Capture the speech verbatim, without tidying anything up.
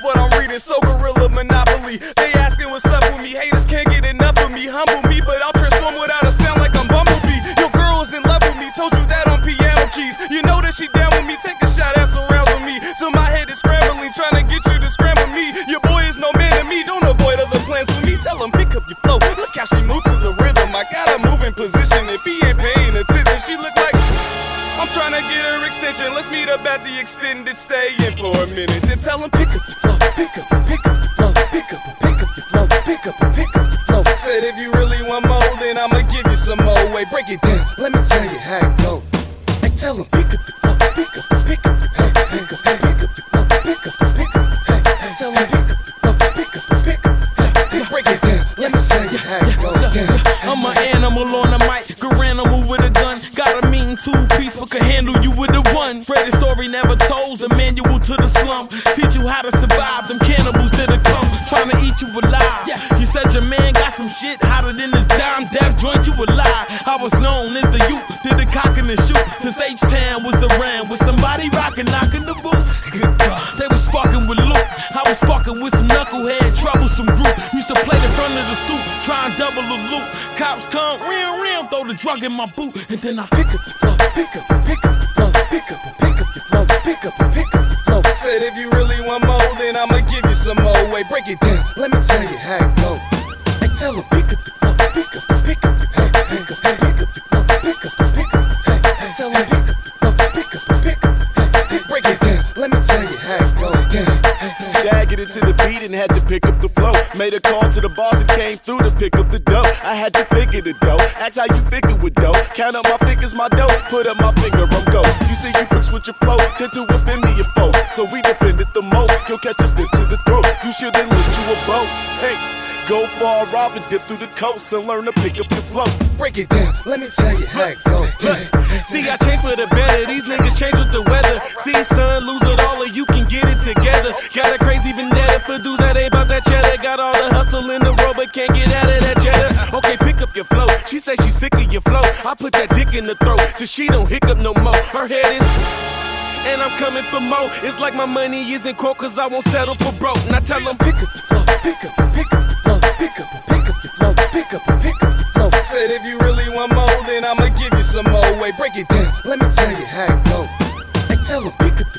what I'm reading, so Gorilla Monopoly. They asking what's up with me, haters can't get enough of me. Humble me, but I'll transform without a sound like I'm Bumblebee. Your girl is in love with me, told you that on piano keys. You know that she down with me, take a shot at some rounds with me. So my head is scrambling, trying to get you to scramble me. Your boy is no man to me, don't avoid other plans with me. Tell him pick up your flow, look how she moves to the rhythm. I gotta move in position, if he ain't paying attention, she look like I'm trying to get her extension. Let's meet up at the extended stay in for a minute. Then tell him pick up your flow, pick up, pick up your flow, pick up, pick up your flow, pick up, pick up your flow. Said if you really want more, then I'ma give you some more. Wait, break it down, let me tell you how it go. Hey, tell him pick up your flow, pick up, pick up, hey, pick up, pick up your flow, pick up, pick up, hey, tell him pick up your flow, pick up, pick up, hey, break it down, let me tell you how it go. Down. I'm an animal on the mic, animal with a gun. Got a mean two-piece, but can handle you with a one. Greatest story never told, the manual to the slum. Teach you how to survive, them cannibals didn't come. Trying to eat you alive. Yes. You said your man got some shit hotter than this dime death joint, you a lie. I was known as the youth, did the cock and the shoot. Since H-Town was around, with somebody rockin', knocking the boot. Good God. They was fucking with Luke, I was fucking with some knucklehead, troublesome group. Used to play in front of the stoop, try and double the loop. Cops come, rim, rim, throw the drug in my boot, and then I pick up the flow, pick up, pick up the flow, pick up, pick up your flow, pick up, pick up your flow. Said if you really want more, then I'ma give you some more. Wait, break it down, let me tell you how it go. Hey, tell him pick up the flow, pick up, pick up your hey, pick up, pick up your flow, pick up, pick up, hey, tell him pick up the flow, pick up, pick up, hey, break it down, let me tell you how it go. Down. Staggered into the beat and had to pick up the flow. Made a call to the boss and came through to pick up the dough. I had to figure the dough, ask how you figure with dough. Count up my fingers, my dough, put up my finger, I'm go. You see you bricks with your flow, tend to offend me your foe. So we defended the most, you'll catch a fist to the throat. You should enlist you a boat, hey. Go far off and dip through the coast and learn to pick up your flow. Break it down, let me tell you how it go. Look, see, I changed for the better. These niggas change with the weather. See, son, lose it all or you can get it together. Got a crazy vendetta for dudes that ain't about that cheddar. Got all the hustle in the world but can't get out of that cheddar. Okay, pick up your flow. She say she's sick of your flow. I put that dick in the throat till she don't hiccup no more. Her head is... and I'm coming for more. It's like my money isn't cold cause I won't settle for broke. Now tell them pick up the flow, pick up, pick up the flow, pick up, pick up your flow, pick up, pick up your flow. Said if you really want more, then I'ma give you some more. Wait, break it down, let me tell you how it go. Hey, tell them pick up the